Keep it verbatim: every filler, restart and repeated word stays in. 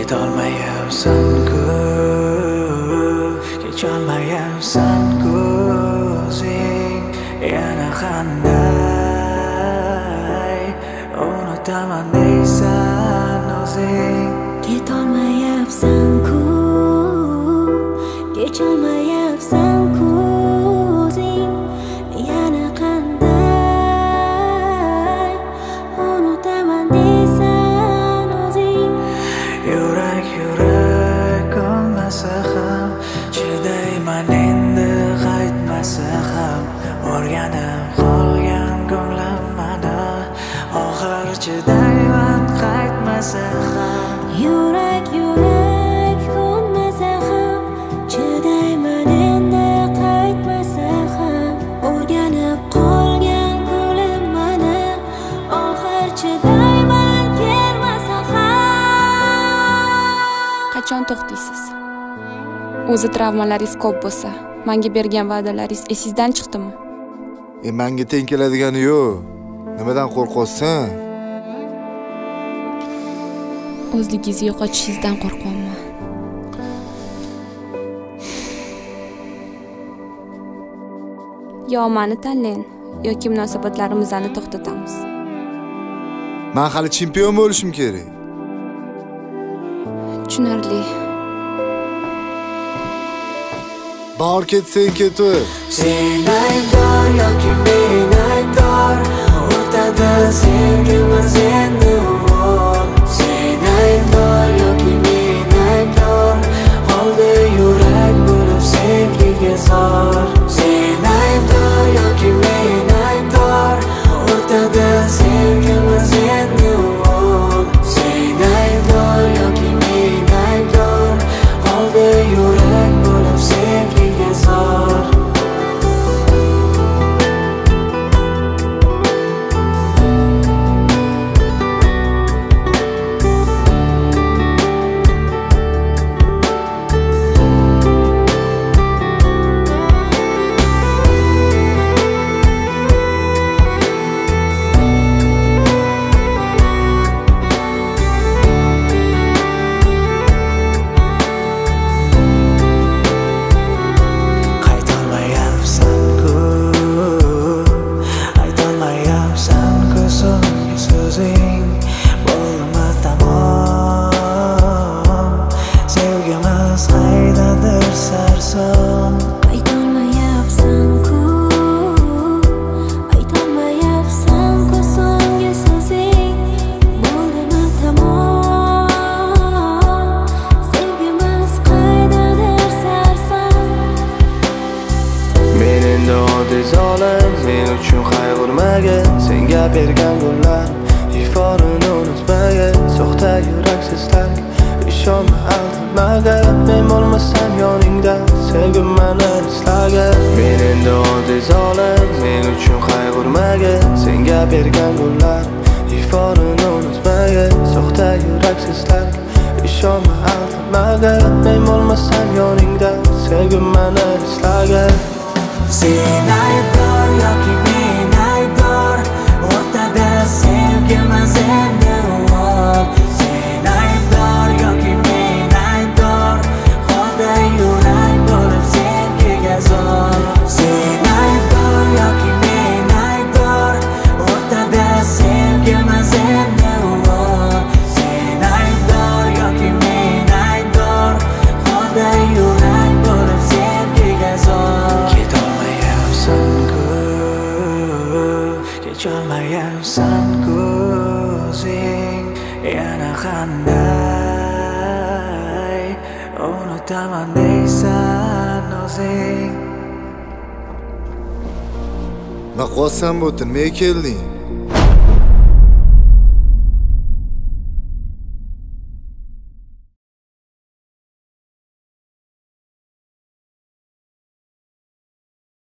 Ketolmayapsan-ku, kecholmayapsan-ku o'zing yana qanday unutaman deysan o'zing. Ketolmayapsan-ku, kecholmayapsan-ku o'zing yana qanday unutaman deysan o'zing. Yurak yurak ko'nmasa ham, chidayman endi qaytmasa ham. O'rganib qolgan ko'nglim mana, oxir chidayman qaytmasa ham. Yurak yurak ko'nmasa ham, chidayman endi qaytmasa ham. O'rganib qolgan ko'nglim mana, oxir chidayman kelmasa ham. Qachon to'xtaysiz? O'zi travmalaringiz ko'p bo'lsa, menga bergan va'dalaringiz esingizdan chiqdimi? E menga teng keladigani yo'q. Nimadan qo'rqosan? O'zligingizni yo'qotishingizdan qo'rqaman. Yo meni tanlang yoki munosabatlarimizni to'xtatamiz. Men hali chempion bo'lishim kerak. Tushunarli. Bor ketsang ketaver. Sen aybdor yoki men aybdor, o'rtada sevgimiz endi bor. Sen aybdor yoki men aybdor, qoldi yurak bo'lib sevgiga zor. Sen aybdor yoki men aybdor, o'rtada sevgimiz endi bor. Sen aybdor yoki men aybdor, qoldi yurak bo'lib sevgiga zor. Men uchun qayg'urmagin, senga bergan gullar iforini unutmagin. Soxta yuraksizlar ishonma aldamaga, men bo'lmasam yoningda sevgim meni islagin. Men endi oddiy zolim, men uchun qayg'urmagin, senga bergan gullar iforini unutmagin. Soxta yuraksizlar ishonma aldamaga, men bo'lmasam yoningda sevgim meni islagin. Sen aybdor yoki men aybdor, o'rtada sevgimiz endi bor. Sen aybdor yoki men aybdor, qoldi yurak bo'lib sevgiga zor. Sen aybdor yoki men aybdor, o'rtada sevgimiz endi bor. Sen aybdor yoki men aybdor, qoldi yurak bo'lib sevgiga zor. Kecholmayapsan-ku o'zing yana qanday unutaman deysan o'zing. Men qolsam bo'tin, men kelding.